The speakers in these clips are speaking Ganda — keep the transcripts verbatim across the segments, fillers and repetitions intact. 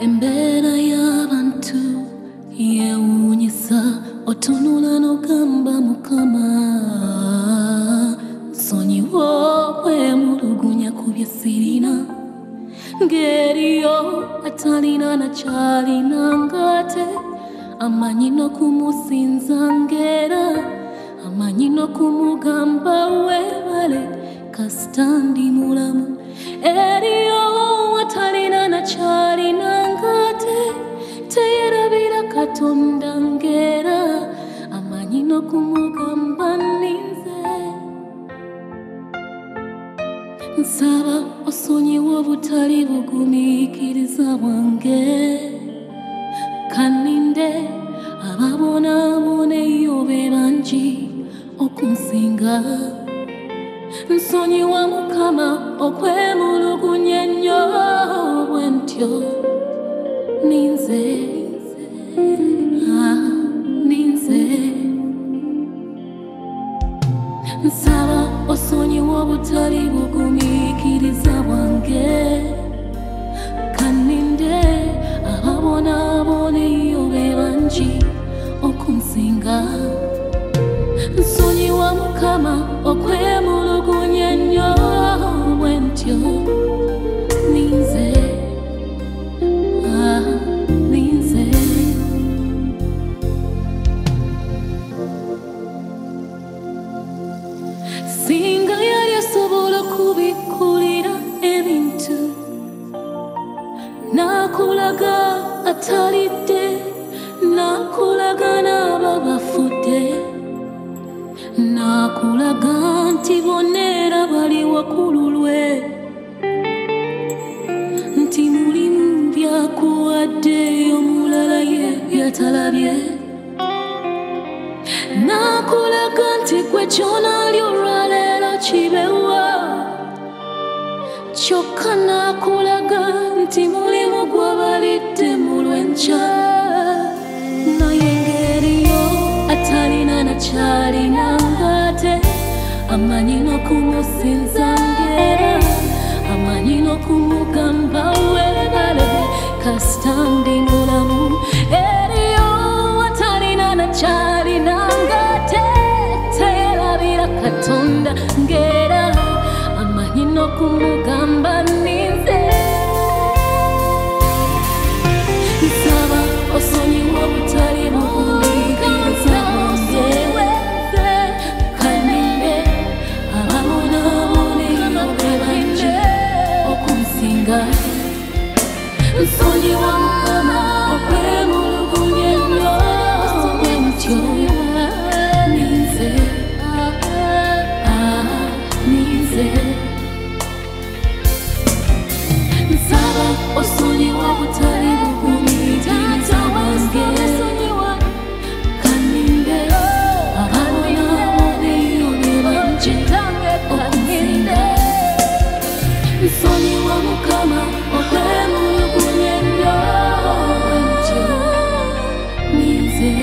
Embera y'abantu yeewuunyisa otunula n'ogamba Mukama nsonyiwa okwemulugunya ku bye sirina ng'eriyo atalina na kyalina ng'ate amanyi n'okumusinza ng'era amanyi n'okumugamba weebale kasita ndi mulamu. Eriyo atalina na kyalina ng'ate teyeerabira Katonda ng'era amanyi n'okumugamba nninze. Nsaba osonyiwe obutali bugumiikiriza bwange kanninde ababonaabona eyo be bangi okunsinga. Nsonyiwa Mukama okwemulugunya ennyo bwe ntyo ninze ah, ninze. Nsaba osonyiwe obutali bugumiikiriza bwange kanninde ababonaabona eyo be bangi okunsinga. Nsonyiwa Mukama okwemulugunya ennyo bwe ntyo ninze ah, ninze. Singa yali asobola okubikkulira ebintu n'akulaga atalidde n'akulaga n'aba bafudde n'akulaga nti bonna era bali waggulu lwe nti mulimu byakuwadde omulala ye byatalabye n'akulaga nti gwe ky'onaali olwaleero kibewa kyokka n'akulaga nti mulimu gw'abalidde mu lw'enkya naye ng'eriyo atalina na kyalina ng'ate amanyi n'okumusinza ng'era amanyi n'okumugamba weebale kasita ndi mulamu. Eriyo atalina na kyalina ng'ate teyeerabira Katonda ng'era amanyi n'okumugamba nninze. Nsaba osonyiwe obutali bugumiikiriza bwange kanninde ababonaabona eyo be bangi okunsinga. Nsonyiwa Mukama okwemulugunya ennyo bwe ntyo ninze ah, ninze. Nsaba osonyiwe obutali bugumiikiriza bwange kanninde ababonaabona eyo be bangi okunsinga. Nsonyiwa Mukama okwemulugunya ennyo bwe ntyo ninze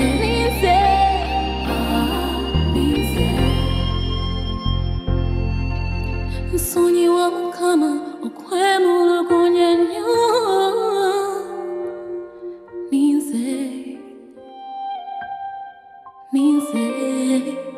ah, ninze. Nsonyiwa Mukama okwemulugunya ennyo ninze ninze.